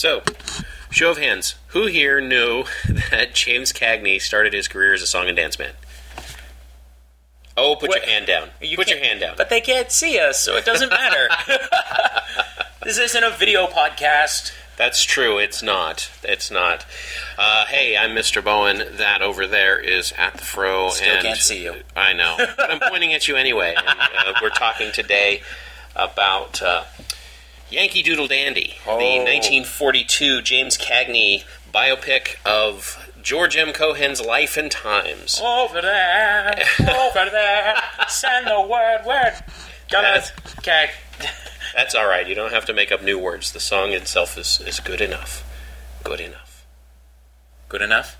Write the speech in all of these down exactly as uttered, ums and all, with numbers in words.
So, show of hands. Who here knew that James Cagney started his career as a song and dance man? Oh, put What? your hand down. You put your can't- hand down. But they can't see us, so it doesn't matter. This isn't a video podcast. That's true. It's not. It's not. Uh, hey, I'm Mister Bowen. That over there is At the Fro. Still and can't see you. I know. But I'm pointing at you anyway. And, uh, we're talking today about uh, Yankee Doodle Dandy, Oh. the nineteen forty-two James Cagney biopic of George M. Cohan's life and times. Over there, over there, send the word, word. Gonna, okay. That's all right. You don't have to make up new words. The song itself is, is good enough. Good enough. Good enough?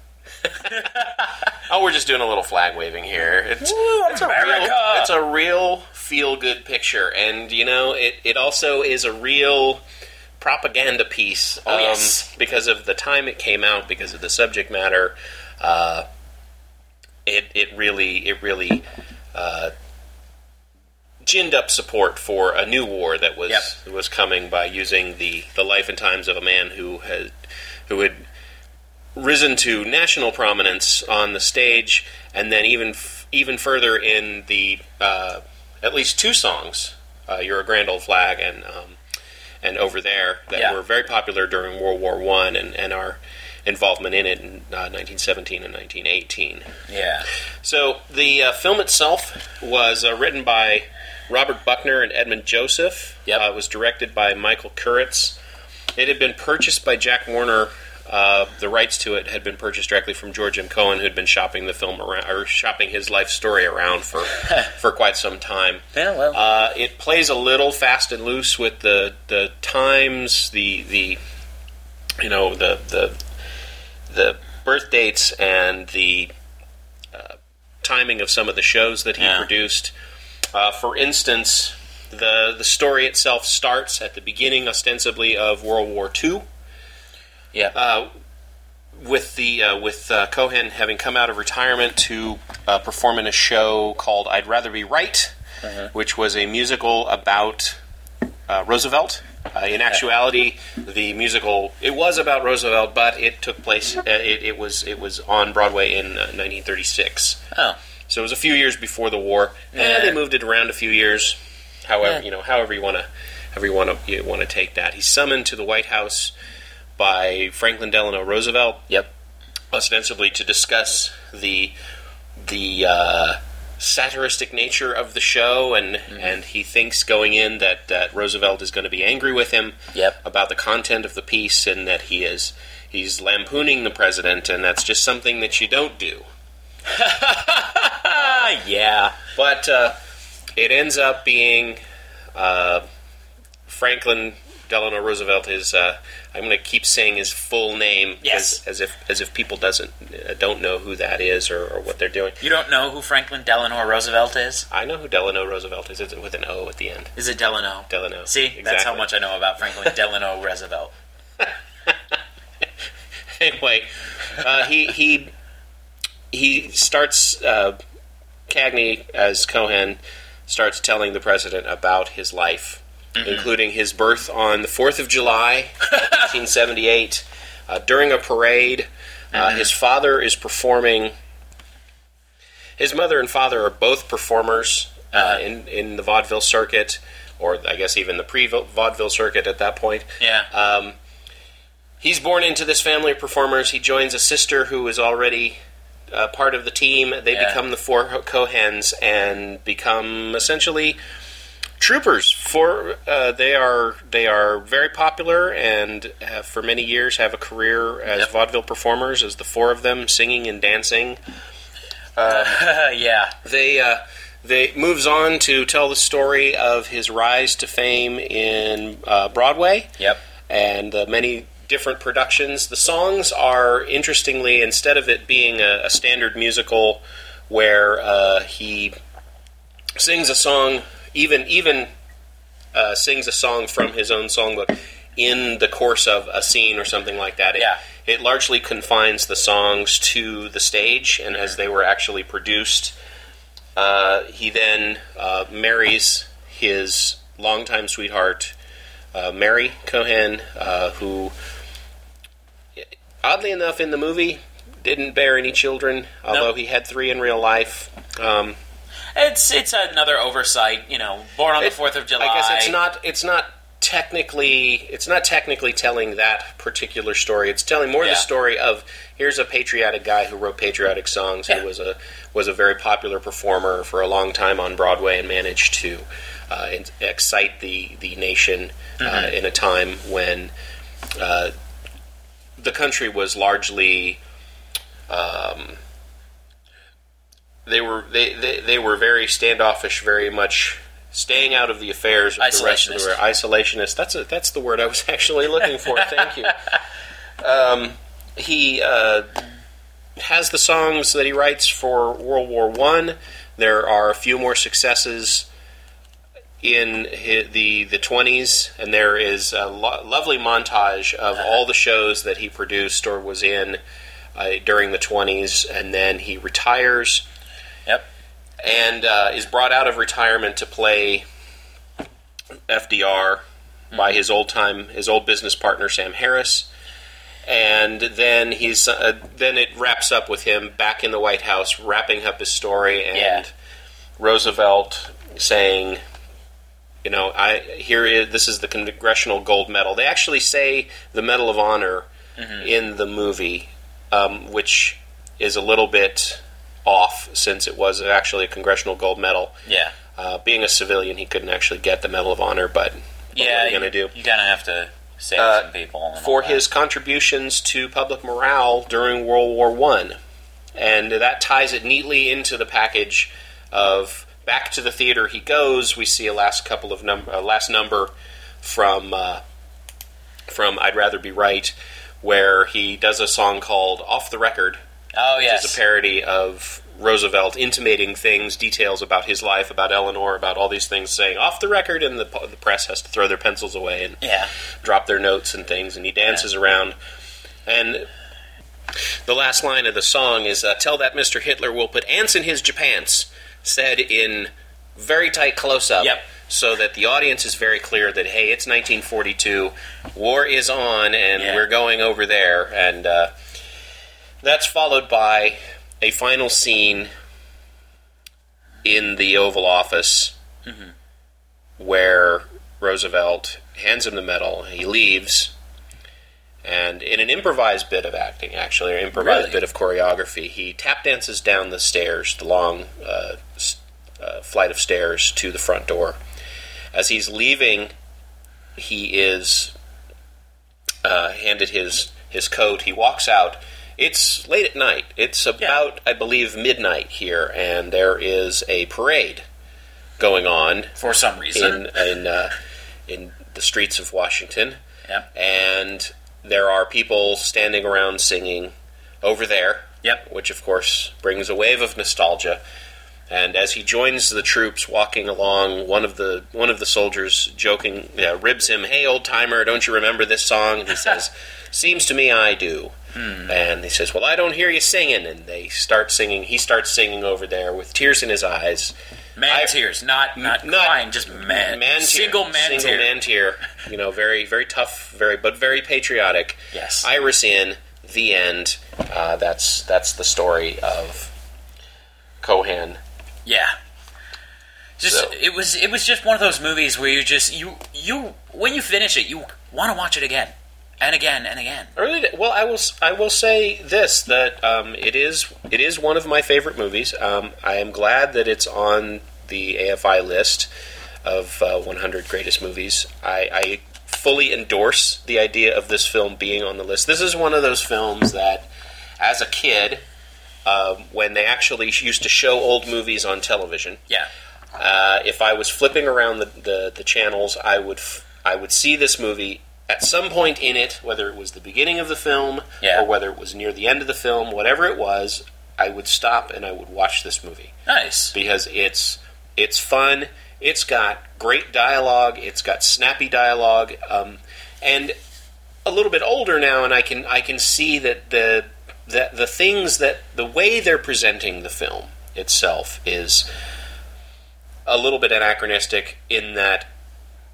Oh, we're just doing a little flag waving here. It's, Woo, it's a real, America! it's a real feel-good picture, and you know, it, it also is a real propaganda piece. Oh, um, yes. Because of the time it came out, because of the subject matter, uh, it it really it really uh, ginned up support for a new war that was Yep. was coming by using the, the life and times of a man who had who had risen to national prominence on the stage, and then even f- even further in the uh, at least two songs, uh, "You're a Grand Old Flag" and um, and "Over There," that Yeah. were very popular during World War One, and, and our involvement in it in uh, nineteen seventeen and nineteen eighteen. Yeah. So the uh, film itself was uh, written by Robert Buckner and Edmund Joseph. Yep. Uh, it was directed by Michael Kuritz. It had been purchased by Jack Warner. Uh, the rights to it had been purchased directly from George M. Cohan, who had been shopping the film around, or shopping his life story around for for quite some time. Yeah, well. Uh, it plays a little fast and loose with the the times, the the you know the the the birth dates and the uh, timing of some of the shows that he Yeah. produced. Uh, for instance, the the story itself starts at the beginning, ostensibly, of World War Two. yeah. Uh, with the uh, with uh, Cohan having come out of retirement to uh, perform in a show called "I'd Rather Be Right," Uh-huh. which was a musical about uh, Roosevelt. Uh, in actuality, the musical it was about Roosevelt, but it took place. Uh, it, it was it was on Broadway in uh, nineteen thirty-six. oh. So it was a few years before the war. Yeah. And they moved it around a few years. However, Yeah. you know, however you want to, however you want to, you want to take that. He's summoned to the White House by Franklin Delano Roosevelt, Yep. ostensibly to discuss the the uh, satiristic nature of the show, and Mm-hmm. and he thinks going in that that Roosevelt is going to be angry with him Yep. about the content of the piece, and that he is he's lampooning the president, and that's just something that you don't do. Ah, yeah. But uh, it ends up being uh, Franklin Delano Roosevelt is. Uh, I'm going to keep saying his full name, Yes. as, as if as if people doesn't uh, don't know who that is or, or what they're doing. You don't know who Franklin Delano Roosevelt is? I know who Delano Roosevelt is. It's with an O at the end. Is it Delano? Delano. See, Exactly. that's how much I know about Franklin Delano Roosevelt. Anyway, uh, he he he starts. Uh, Cagney, as Cohan, starts telling the president about his life, Mm-hmm. including his birth on the fourth of July, eighteen seventy-eight, uh, during a parade. Uh, Mm-hmm. his father is performing. His mother and father are both performers uh, Uh-huh. in in the vaudeville circuit, or I guess even the pre-vaudeville circuit at that point. Yeah. Um, he's born into this family of performers. He joins a sister who is already uh, part of the team. They Yeah. become the four Cohens and become essentially troopers. For uh, they are they are very popular and have for many years have a career as Yep. vaudeville performers. As the four of them singing and dancing. yeah. They uh, they moves on to tell the story of his rise to fame in uh, Broadway. Yep. And uh, many different productions. The songs are, interestingly, instead of it being a, a standard musical where uh, he sings a song, even even uh, sings a song from his own songbook in the course of a scene or something like that. It, Yeah. it largely confines the songs to the stage and as they were actually produced. Uh, he then uh, marries his longtime sweetheart, uh, Mary Cohan, uh, who oddly enough, in the movie, didn't bear any children, although Nope. he had three in real life. Um, It's it's another oversight, you know. Born on it- the Fourth of July. I guess it's not. It's not technically. It's not technically telling that particular story. It's telling more Yeah. the story of here's a patriotic guy who wrote patriotic songs. Yeah. Who was a was a very popular performer for a long time on Broadway and managed to uh, in- excite the the nation uh, Mm-hmm. in a time when uh, the country was largely. Um, They were they, they, they were very standoffish, very much staying out of the affairs of the rest of the Isolationist. world. Isolationist. That's a, that's the word I was actually looking for. Thank you. Um, he uh, has the songs that he writes for World War One. There are a few more successes in hi the the twenties, and there is a lo- lovely montage of all the shows that he produced or was in uh, during the twenties, and then he retires. Yep. And uh, is brought out of retirement to play F D R mm-hmm. by his old time, his old business partner Sam Harris, and then he's uh, then it wraps up with him back in the White House, wrapping up his story, and Yeah. Roosevelt saying, "You know, I here is this is the Congressional Gold Medal." They actually say the Medal of Honor mm-hmm. in the movie, um, which is a little bit off since it was actually a Congressional Gold Medal. Yeah. Uh, being a civilian, he couldn't actually get the Medal of Honor, but what Yeah, are you going to do? You kind of have to save Uh, some people. and For all his that. contributions to public morale during World War One, and that ties it neatly into the package of Back to the Theater He Goes. We see a last couple of num- uh, last number from uh, from I'd Rather Be Right, where he does a song called Off the Record. Oh, Which yes. is a parody of Roosevelt intimating things, details about his life, about Eleanor, about all these things, saying off the record, and the, the press has to throw their pencils away and Yeah. drop their notes and things, and he dances around. And the last line of the song is, uh, "Tell that Mister Hitler will put ants in his japants," said in very tight close-up, Yep. so that the audience is very clear that, hey, it's nineteen forty-two, war is on, and Yeah. we're going over there, and uh, that's followed by a final scene in the Oval Office Mm-hmm. where Roosevelt hands him the medal. He leaves, and in an improvised bit of acting, actually, or improvised Really? bit of choreography, he tap dances down the stairs, the long uh, s- uh, flight of stairs to the front door. As he's leaving, he is uh, handed his his coat. He walks out. It's late at night. It's about, I believe, midnight here, and there is a parade going on For some reason. in in uh, in the streets of Washington, Yep. and there are people standing around singing "Over There," Yep. which of course brings a wave of nostalgia. And as he joins the troops walking along, one of the one of the soldiers joking uh, ribs him, "Hey, old timer, don't you remember this song?" And he says, "Seems to me I do." Hmm. And he says, "Well, I don't hear you singing." And they start singing. He starts singing "Over There" with tears in his eyes. Man I- tears, not not, not- crying, just man. Man tear. Single man Single tear. man tear. You know, very, very tough, very, but very patriotic. Yes. Iris in, the end. Uh, that's that's the story of Cohan. Yeah. Just So- it was it was just one of those movies where you just you you when you finish it you want to watch it again and again and again. I really did- well. I will. s- I will say this: that um, it is. It is one of my favorite movies. Um, I am glad that it's on the A F I list of uh, one hundred greatest movies. I, I fully endorse the idea of this film being on the list. This is one of those films that, as a kid, um, when they actually used to show old movies on television, Yeah. uh, if I was flipping around the, the, the channels, I would f- I would see this movie at some point in it, whether it was the beginning of the film Yeah. or whether it was near the end of the film, whatever it was, I would stop and I would watch this movie Nice. because it's it's fun. It's got great dialogue. It's got snappy dialogue, um, and a little bit older now, and I can I can see that the the the things that the way they're presenting the film itself is a little bit anachronistic in that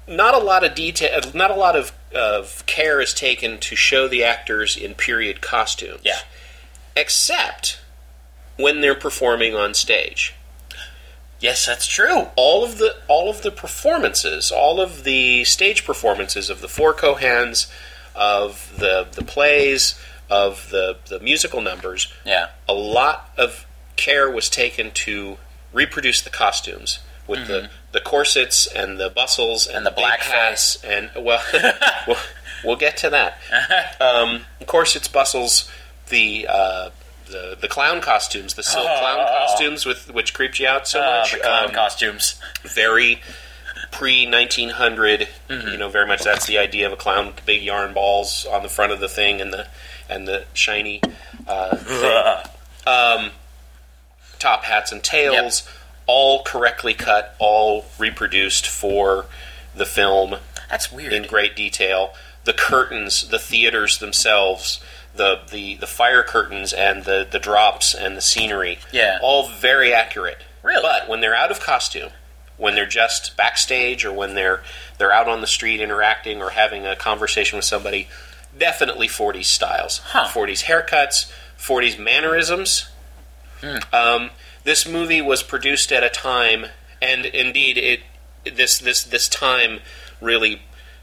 not a lot of detail, not a lot of, of care is taken to show the actors in period costumes. Yeah. Except when they're performing on stage. Yes, that's true. All of the all of the performances, all of the stage performances of the four Kohans, of the the plays, of the the musical numbers. Yeah. A lot of care was taken to reproduce the costumes with mm-hmm. the, the corsets and the bustles and, and the black hats and well, we'll, we'll get to that. Um, corsets, bustles, the. Uh, The, the clown costumes, the silk oh, clown costumes, with which creeped you out so uh, much. The clown um, costumes, very pre nineteen hundred. Mm-hmm. You know, very much that's the idea of a clown with the big yarn balls on the front of the thing and the and the shiny uh, thing. um, top hats and tails, yep. all correctly cut, all reproduced for the film. That's weird. In great detail. The curtains, the theaters themselves. The, the, the fire curtains and the, the drops and the scenery, yeah. all very accurate. Really? But when they're out of costume, when they're just backstage or when they're they're out on the street interacting or having a conversation with somebody, definitely forties styles. Huh. forties haircuts, forties mannerisms. Hmm. Um, this movie was produced at a time, and indeed it this this this time really...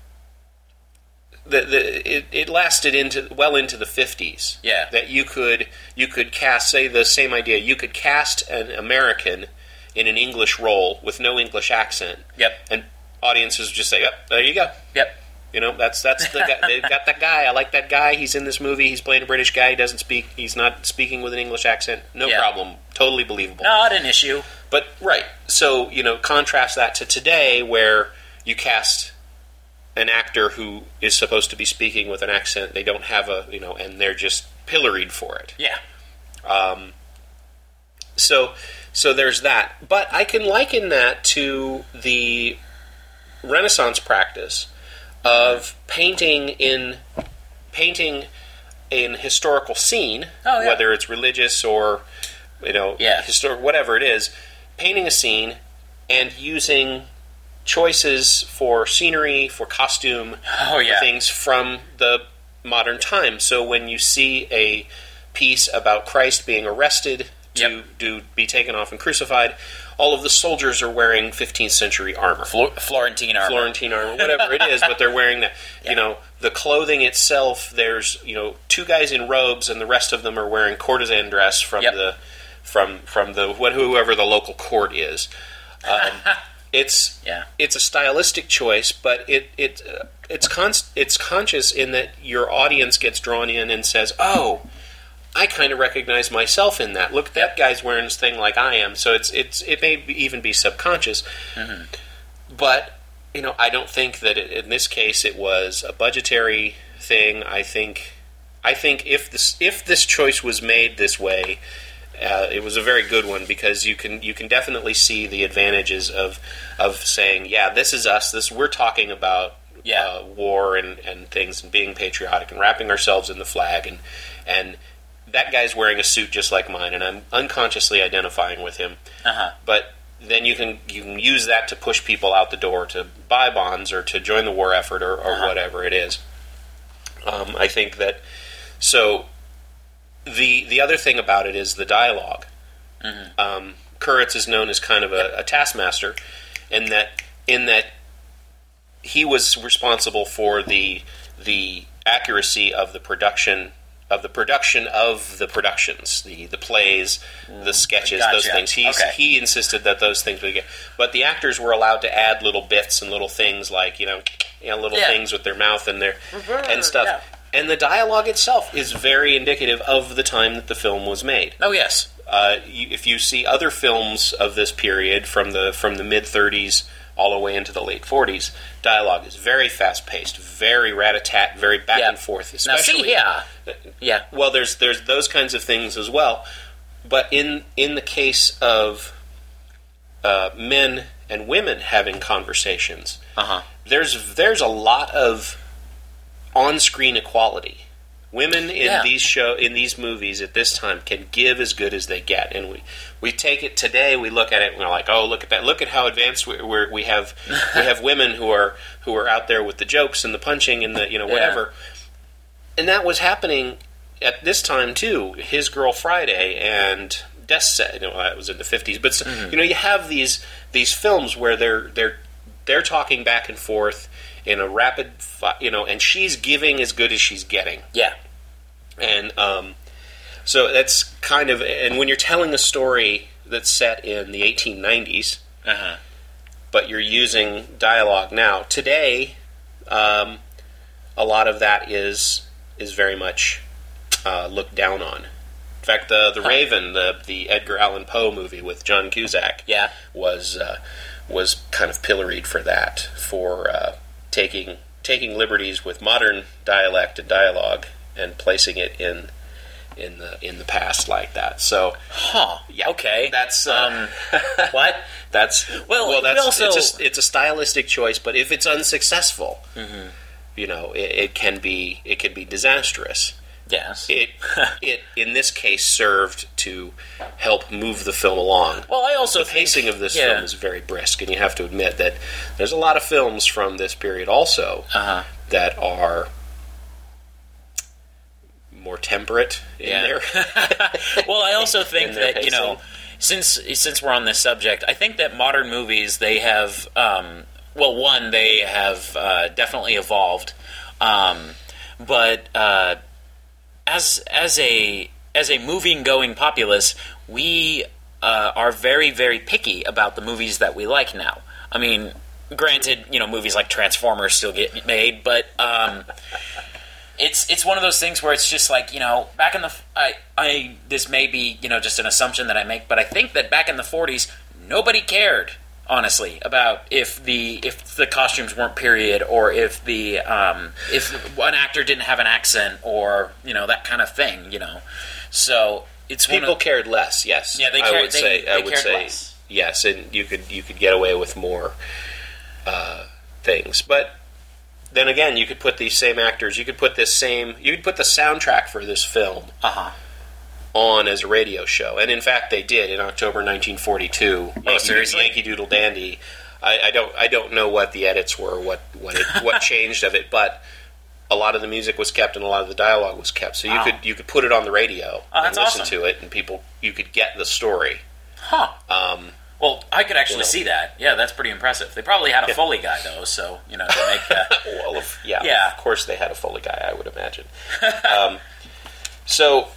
The, the, it, it lasted into well into the fifties. Yeah. That you could you could cast, say the same idea, you could cast an American in an English role with no English accent. Yep. And audiences would just say, "Yep, there you go." Yep. You know, that's that's the guy. They've got that guy. I like that guy. He's in this movie. He's playing a British guy. He doesn't speak. He's not speaking with an English accent. No yeah. problem. Totally believable. Not an issue. But right. So you know, contrast that to today, where you cast an actor who is supposed to be speaking with an accent, they don't have a, you know, and they're just pilloried for it. Yeah. Um, so, so there's that. But I can liken that to the Renaissance practice of painting in painting an historical scene, oh, yeah. whether it's religious or, you know, yeah. historic, whatever it is, painting a scene and using choices for scenery, for costume, oh, yeah. for things from the modern time. So when you see a piece about Christ being arrested to yep. do be taken off and crucified, all of the soldiers are wearing fifteenth century armor. Flor- Florentine armor. Florentine armor, whatever it is, but they're wearing that. Yeah. You know, the clothing itself, there's, you know, two guys in robes and the rest of them are wearing courtesan dress from yep. the from from the whoever the local court is. Um, It's yeah. it's a stylistic choice, but it it uh, it's con- it's conscious in that your audience gets drawn in and says, "Oh, I kind of recognize myself in that. Look, that guy's wearing this thing like I am." So it's it's it may be, even be subconscious, mm-hmm. but you know, I don't think that it, in this case it was a budgetary thing. I think I think if this if this choice was made this way. Uh, it was a very good one because you can you can definitely see the advantages of of saying, yeah, this is us. This we're talking about yeah. uh, war and, and things and being patriotic and wrapping ourselves in the flag and and that guy's wearing a suit just like mine and I'm unconsciously identifying with him. Uh-huh. But then you can you can use that to push people out the door to buy bonds or to join the war effort or, or uh-huh. whatever it is. Um, I think that so. The the other thing about it is the dialogue. Mm-hmm. Um, Kurtz is known as kind of a, a taskmaster, in that in that he was responsible for the the accuracy of the production of the production of the productions, the the plays, the sketches, gotcha. those things. He okay. he insisted that those things would get, but the actors were allowed to add little bits and little things like you know, you know little yeah. things with their mouth and their and stuff. Yeah. And the dialogue itself is very indicative of the time that the film was made. Oh yes. Uh, you, if you see other films of this period from the from the mid thirties all the way into the late forties, dialogue is very fast paced, very rat-a-tat, very back yeah. and forth. Especially, now see, yeah, yeah. Well, there's there's those kinds of things as well, but in in the case of uh, men and women having conversations, uh-huh. there's there's a lot of on-screen equality Women in Yeah. these show in these movies at this time can give as good as they get, and we, we take it today. We look at it and we're like, oh, look at that! Look at how advanced we we're, we have. We have women who are who are out there with the jokes and the punching and the you know whatever, yeah. And that was happening at this time too. His Girl Friday and Death Set. You know, that was in the fifties, but mm-hmm. you know, you have these these films where they're they're they're talking back and forth in a rapid, you know, and she's giving as good as she's getting. Yeah. And um, so that's kind of, and when you're telling a story that's set in the eighteen nineties, uh-huh. but you're using dialogue now, today, um, a lot of that is is very much uh, looked down on. In fact, the the huh. Raven, the the Edgar Allan Poe movie with John Cusack, yeah. was uh, was kind of pilloried for that, for uh, taking taking liberties with modern dialect and dialogue and placing it in in the in the past like that. So, huh? Yeah, okay. That's uh, um, what? That's well. Well, that's also, it's, a, it's a stylistic choice, but if it's unsuccessful, mm-hmm. you know, it, it can be it can be disastrous. Yes. It it in this case served to help move the film along. Well, I also the pacing think, of this yeah. film is very brisk, and you have to admit that there's a lot of films from this period also uh-huh. that are more temperate in yeah. their. Well, I also think that pacing. you know, since since we're on this subject, I think that modern movies they have um, well, one they have uh, definitely evolved, um, but uh, as as a as a moving going populace, we uh, are very very picky about the movies that we like now. I mean, granted, you know, movies like Transformers still get made, but. Um, It's it's one of those things where it's just like, you know, back in the I I this may be, you know, just an assumption that I make, but I think that back in the forties nobody cared, honestly, about if the if the costumes weren't period or if the um, if an actor didn't have an accent or, you know, that kind of thing, you know. So it's people one of, cared less. Yes, yeah, they I cared. would They, say they I would cared say less. Yes, and you could you could get away with more uh, things, but. Then again, you could put these same actors, you could put this same, you could put the soundtrack for this film uh-huh. on as a radio show. And in fact, they did in October nineteen forty-two. Oh, Yankee, seriously? Yankee Doodle Dandy. I, I don't I don't know what the edits were, what what, it, what changed of it, but a lot of the music was kept and a lot of the dialogue was kept. So you wow. could you could put it on the radio oh, and listen awesome. to it, and people you could get the story. Huh. Um, Well, I could actually you know. see that. Yeah, that's pretty impressive. They probably had a Yeah. Foley guy, though, so, you know, to make that... well, if, yeah, Yeah. of course they had a Foley guy, I would imagine. um, so,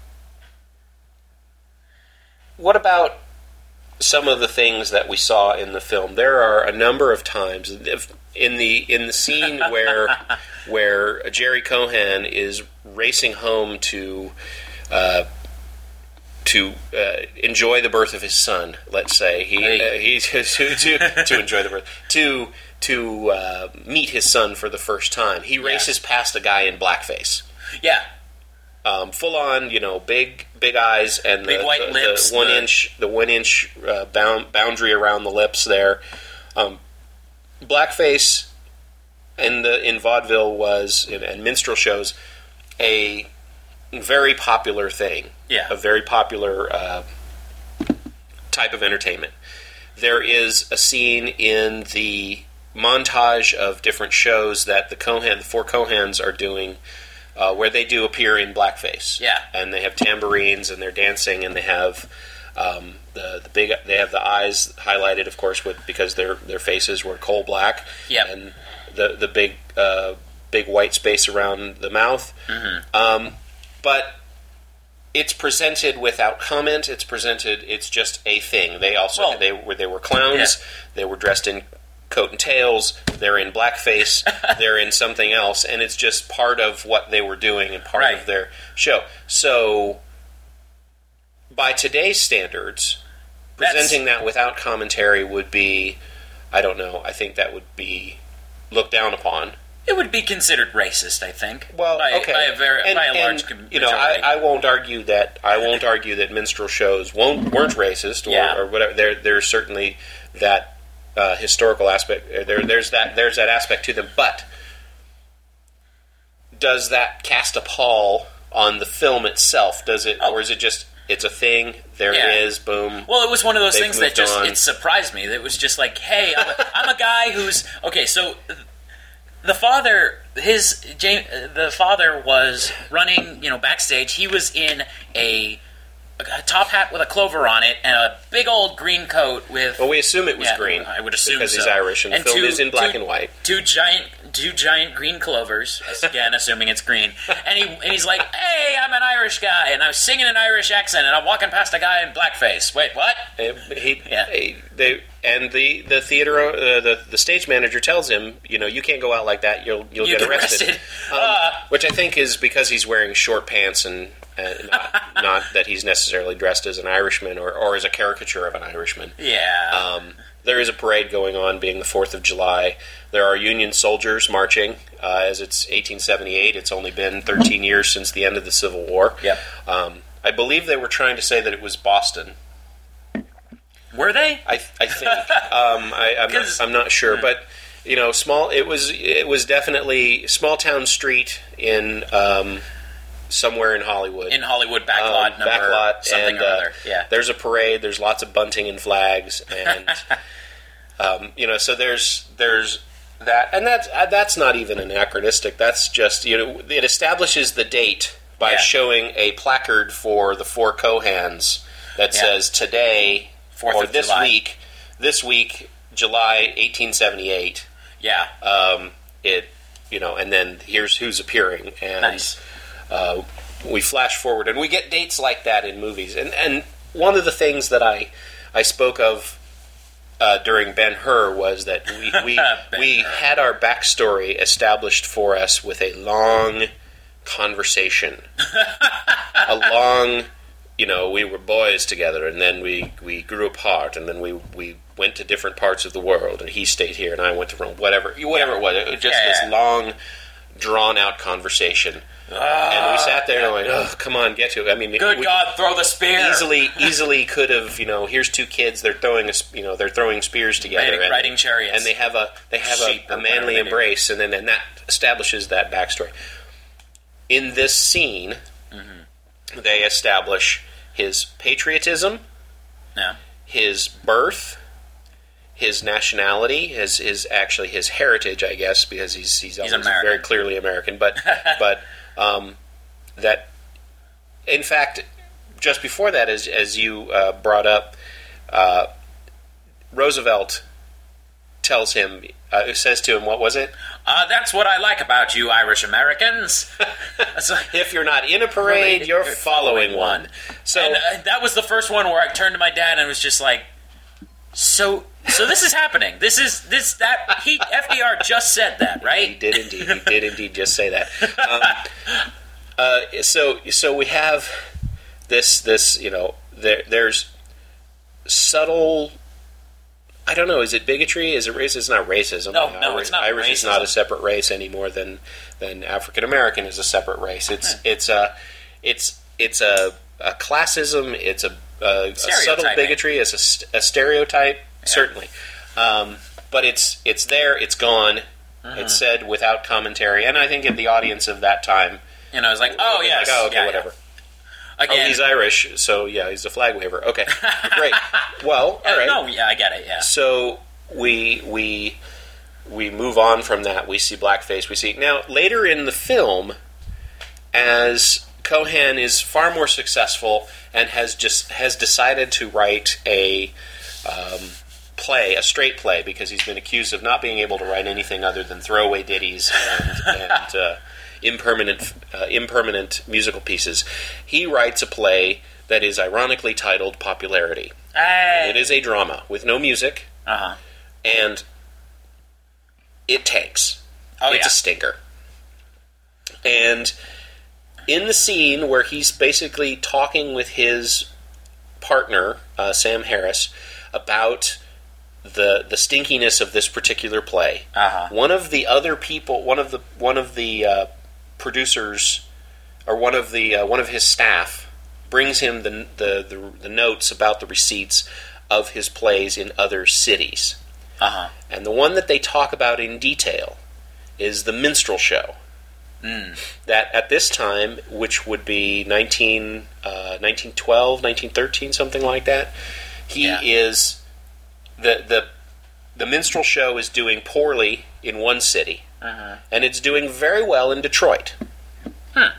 what about some of the things that we saw in the film? There are a number of times in the in the scene where where Jerry Cohan is racing home to... Uh, to uh, enjoy the birth of his son, let's say he hey. uh, he to, to to enjoy the birth to to uh, meet his son for the first time. He races yeah. past a guy in blackface, Yeah. um, full on, you know, big big eyes and Big the, white the, lips, the one the- inch the one inch uh, bound, boundary around the lips there. Um, blackface in the in vaudeville was in, and minstrel shows a very popular thing. Yeah. A very popular uh, type of entertainment. There is a scene in the montage of different shows that the Cohan, the four Cohans are doing, uh, where they do appear in blackface. Yeah. And they have tambourines and they're dancing and they have um, the the big they have the eyes highlighted, of course, with because their their faces were coal black. Yep. And the the big uh, big white space around the mouth. Mm-hmm. Um, but it's presented without comment. It's presented. It's just a thing. They also Well, they were they were clowns. yeah. They were dressed in coat and tails. They're in blackface. They're in something else, and it's just part of what they were doing and part Right. of their show. So, by today's standards, That's- presenting that without commentary would be, I don't know. I think that would be looked down upon. It would be considered racist, I think. Well, by, okay, by a very and, by a and, large com- you know, I, majority. I won't argue that I won't argue that minstrel shows won't weren't racist or, Yeah. or whatever. There, there's certainly that uh, historical aspect. There, there's that there's that aspect to them. But does that cast a pall on the film itself? Does it, Oh. or is it just it's a thing? There Yeah. it is. Boom. Well, it was one of those They've things that moved just on. it surprised me. It was just like, hey, I'm a, I'm a guy who's okay. So the father, his James, the father was running, you know, backstage. He was in a, a top hat with a clover on it and a big old green coat with. Well, we assume it was Yeah, green. I would assume because so. he's Irish, and, And the film two- is in black two- and white. Two giant, two giant green clovers. Again, assuming it's green. And he and he's like, "Hey, I'm an Irish guy, and I'm singing an Irish accent, and I'm walking past a guy in blackface. Wait, what?" Uh, He, Yeah. he- they, and the the theater, uh, the the stage manager tells him, you know, you can't go out like that. You'll you'll You get get arrested. arrested. Um, Uh. which I think is because he's wearing short pants and. Uh, not, not that he's necessarily dressed as an Irishman or, or as a caricature of an Irishman. Yeah. Um, there is a parade going on, being the fourth of July. There are Union soldiers marching, uh, as it's eighteen seventy-eight. It's only been thirteen years since the end of the Civil War. Yep. Um, I believe they were trying to say that it was Boston. Were they? I, I think. um, I, I'm, not, 'Cause- I'm not sure, but you know, small. It was it was definitely small town street in um, somewhere in Hollywood. In Hollywood, backlot Um, number backlot, something and, or uh, other. Yeah. There's a parade. There's lots of bunting and flags, and um, you know, so there's there's that, and that's uh, that's not even anachronistic. That's just, you know, it establishes the date by Yeah. showing a placard for the four Cohans that Yeah. says today Fourth or of this July. week, this week, July eighteen seventy-eight. Yeah. Um, it, you know, and then here's who's appearing, and Nice. uh, we flash forward, and we get dates like that in movies. And and one of the things that I I spoke of uh, during Ben-Hur was that we we, we had our backstory established for us with a long conversation, a long. You know, we were boys together, and then we, we grew apart, and then we, we went to different parts of the world, and he stayed here, and I went to Rome. Whatever, whatever it was, it was just Yeah, this yeah. long, drawn out conversation. And we sat there and went, "Oh, come on, get to it." I mean, Good we God, throw the spear. easily, easily could have. You know, here's two kids. They're throwing, a, sp- you know, they're throwing spears together, Riding- and, riding chariots. and they have a, they have Sheep a, or a whatever manly they do. embrace, and then and that establishes that backstory. In this scene, Mm-hmm. they establish his patriotism, Yeah. his birth, his nationality, his his actually his heritage, I guess, because he's he's, always American. very clearly American. But but um, that, in fact, just before that, as as you uh, brought up, uh, Roosevelt tells him, uh, says to him, what was it? Uh, that's what I like about you Irish Americans. So- If you're not in a parade, you're following one. So and uh, that was the first one where I turned to my dad and was just like, so so this is happening. This is this that he F D R just said that, he right? did indeed. He did indeed just say that. Um, uh, so so we have this this you know there there's subtle. I don't know. Is it bigotry? Is it racism? It's not racism. No, no, it's not Irish is not racism. a separate race any more than than African American is a separate race. It's it's a it's it's a, a classism. It's a, a, a subtle Stereotyping. bigotry. It's a, st- a stereotype, certainly. Um, but it's it's there. It's gone. Mm-hmm. It's said without commentary, and I think in the audience of that time, And I was like, oh would be yes, like, oh, okay, yeah, yeah. whatever. Again, Oh, he's Irish, so yeah, he's a flag waver. Okay, great. Well, all right. No, yeah, I get it. Yeah. So we we we move on from that. We see blackface. We see now later in the film, as Cohan is far more successful and has just has decided to write a um, play, a straight play, because he's been accused of not being able to write anything other than throwaway ditties and, and uh, impermanent uh, impermanent musical pieces. He writes a play that is ironically titled Popularity. Hey. It is a drama with no music, Uh huh. and it tanks. Oh it's yeah. a stinker. And in the scene where he's basically talking with his partner, uh, Sam Harris, about the the stinkiness of this particular play, Uh-huh. one of the other people, one of the one of the uh, producers, or one of the uh, one of his staff, brings him the, the the the notes about the receipts of his plays in other cities. Uh huh. And the one that they talk about in detail is the minstrel show Mm. that at this time, which would be nineteen, uh, nineteen twelve, nineteen thirteen, something like that, he Yeah. is the the the minstrel show is doing poorly in one city, Uh-huh. and it's doing very well in Detroit. Hmm.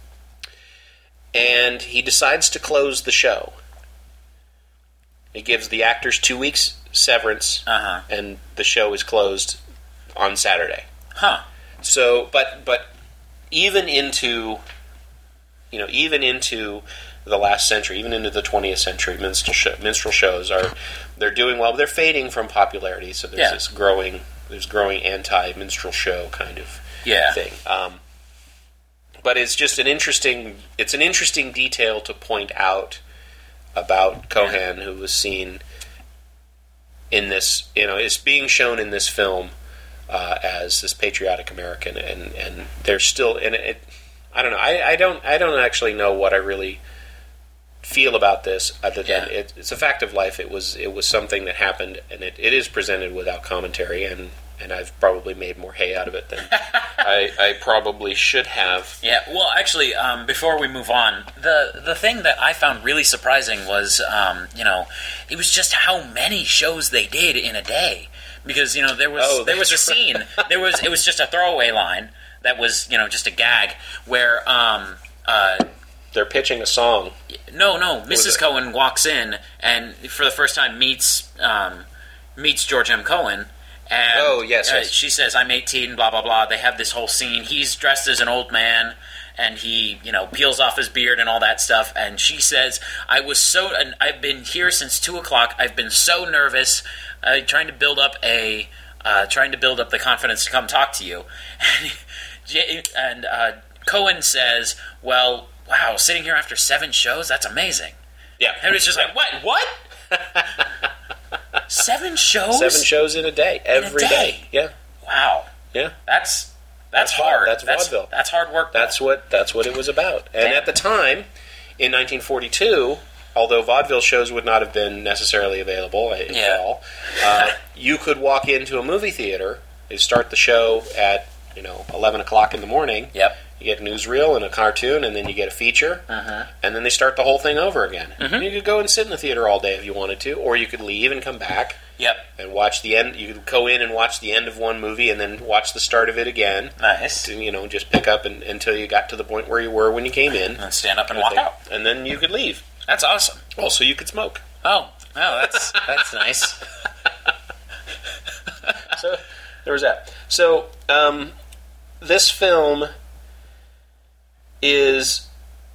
And he decides to close the show. He gives the actors two weeks severance, Uh-huh. and the show is closed on Saturday. Huh. So, but but even into, you know, even into the last century, even into the twentieth century, minstrel, show, minstrel shows are they're doing well. But they're fading from popularity. So there's Yeah. this growing there's growing anti minstrel show kind of Yeah. thing. Um, but it's just an interesting it's an interesting detail to point out about Cohan, who was seen in this, you know, is being shown in this film uh, as this patriotic American, and and there's still, and it, I don't know, I, I don't I don't actually know what I really feel about this, other than Yeah. it, it's a fact of life. It was it was something that happened, and it, it is presented without commentary, and and I've probably made more hay out of it than I, I probably should have. Yeah, well, actually, um, before we move on, the the thing that I found really surprising was, um, you know, it was just how many shows they did in a day. Because, you know, there was Oh, there was a that's right. scene, there was it was just a throwaway line that was, you know, just a gag where, um, uh, They're pitching a song. no, no, Missus it? Cohen walks in and for the first time meets um, meets George M. Cohen. And, Oh, yes, uh, yes. she says, "I'm eighteen." Blah blah blah. They have this whole scene. He's dressed as an old man, and he, you know, peels off his beard and all that stuff. And she says, "I was so. And I've been here since two o'clock. I've been so nervous, uh, trying to build up a, uh, trying to build up the confidence to come talk to you." And uh, Cohen says, "Well, wow, sitting here after seven shows, that's amazing." Yeah. And it's just like, what? What? Seven shows? Seven shows in a day, every day. day. Yeah, Wow. yeah. That's that's, That's hard. hard. That's vaudeville. That's hard work. That's what that's what it was about. And Damn. at the time, in nineteen forty-two, although vaudeville shows would not have been necessarily available at Yeah. all, uh, you could walk into a movie theater. They start the show at you know eleven o'clock in the morning. Yep. You get a newsreel and a cartoon, and then you get a feature, Uh-huh. and then they start the whole thing over again. Mhm. You could go and sit in the theater all day if you wanted to, or you could leave and come back Yep. and watch the end. You could go in and watch the end of one movie, and then watch the start of it again. Nice. To, you know, just pick up and, until you got to the point where you were when you came in, And stand up and walk out. and then you could leave. That's awesome. Also, you could smoke. Oh, oh, that's that's nice. So there was that. So um, this film is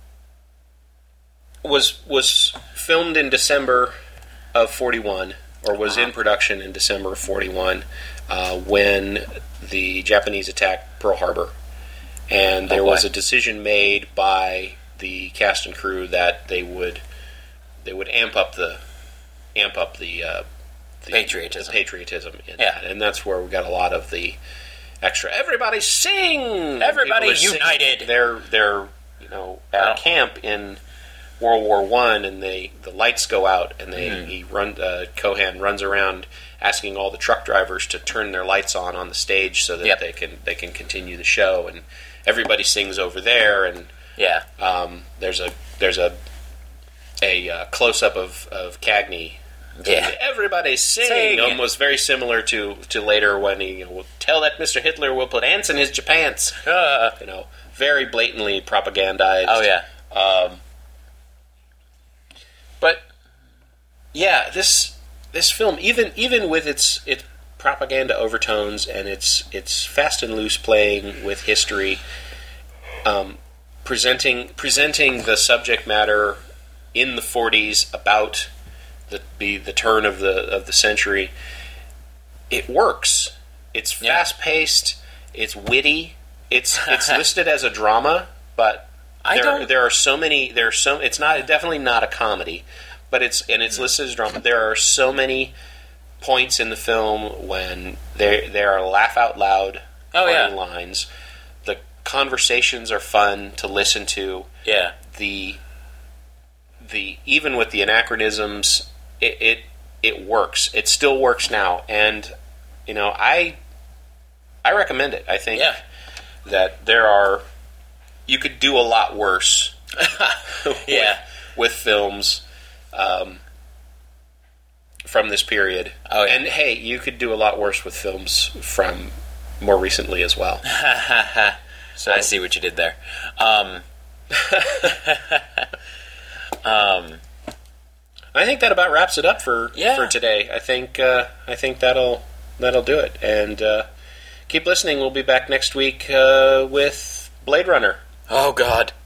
was was filmed in December of forty-one, or was in production in December of forty-one, uh, when the Japanese attacked Pearl Harbor, and there Oh, boy. was a decision made by the cast and crew that they would they would amp up the amp up the, uh, the Patriotism. the patriotism in Yeah. that, and that's where we got a lot of the extra. Everybody sing! Everybody People are singing. united! They're they're you know at Oh. a camp in World War One, and they the lights go out, and they Mm. he run uh, Cohan runs around asking all the truck drivers to turn their lights on on the stage so that Yep. they can they can continue the show, and everybody sings over there, and Yeah. um, there's a there's a a uh, close up of of Cagney. Yeah. Everybody sing. Sing. Almost very similar to, to later when he you know, will tell that Mister Hitler will put ants in his Japants. Uh, You know, very blatantly propagandized. oh yeah. Um, but yeah, this this film, even even with its its propaganda overtones and its its fast and loose playing with history, um, presenting presenting the subject matter in the forties about the, the the turn of the of the century, it works. It's Yeah. fast paced. It's witty. It's it's listed as a drama, but I there, don't- there are so many. There are so. It's not definitely not a comedy, but it's and it's listed as drama. There are so many points in the film when there there are laugh out loud Oh, yeah. funny lines. The conversations are fun to listen to. Yeah. The the even with the anachronisms, it it, it works. It still works now, and you know I I recommend it. I think Yeah. that there are you could do a lot worse. Yeah, with, with films um, from this period. Oh, yeah. And hey, you could do a lot worse with films from more recently as well. So I see what you did there. Um, um, I think that about wraps it up for Yeah. for today. I think uh, I think that'll that'll do it. And uh, keep listening. We'll be back next week uh, with Blade Runner. oh, God.